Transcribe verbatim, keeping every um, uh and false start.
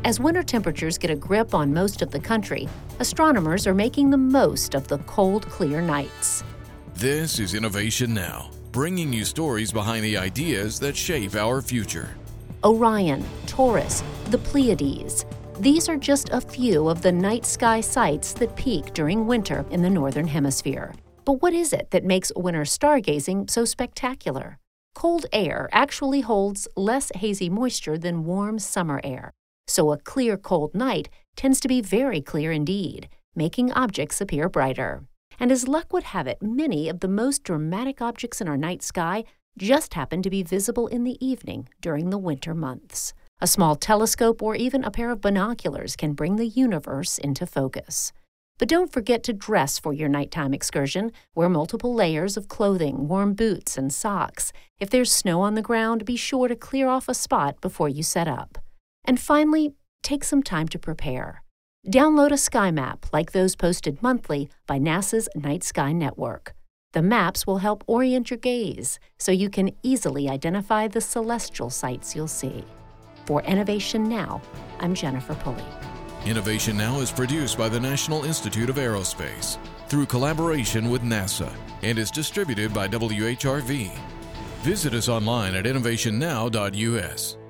As winter temperatures get a grip on most of the country, astronomers are making the most of the cold, clear nights. This is Innovation Now, bringing you stories behind the ideas that shape our future. Orion, Taurus, the Pleiades. These are just a few of the night sky sights that peak during winter in the Northern Hemisphere. But what is it that makes winter stargazing so spectacular? Cold air actually holds less hazy moisture than warm summer air. So a clear, cold night tends to be very clear indeed, making objects appear brighter. And as luck would have it, many of the most dramatic objects in our night sky just happen to be visible in the evening during the winter months. A small telescope or even a pair of binoculars can bring the universe into focus. But don't forget to dress for your nighttime excursion. Wear multiple layers of clothing, warm boots, and socks. If there's snow on the ground, be sure to clear off a spot before you set up. And finally, take some time to prepare. Download a sky map like those posted monthly by NASA's Night Sky Network. The maps will help orient your gaze so you can easily identify the celestial sights you'll see. For Innovation Now, I'm Jennifer Pulley. Innovation Now is produced by the National Institute of Aerospace through collaboration with NASA and is distributed by W H R V. Visit us online at innovation now dot U S.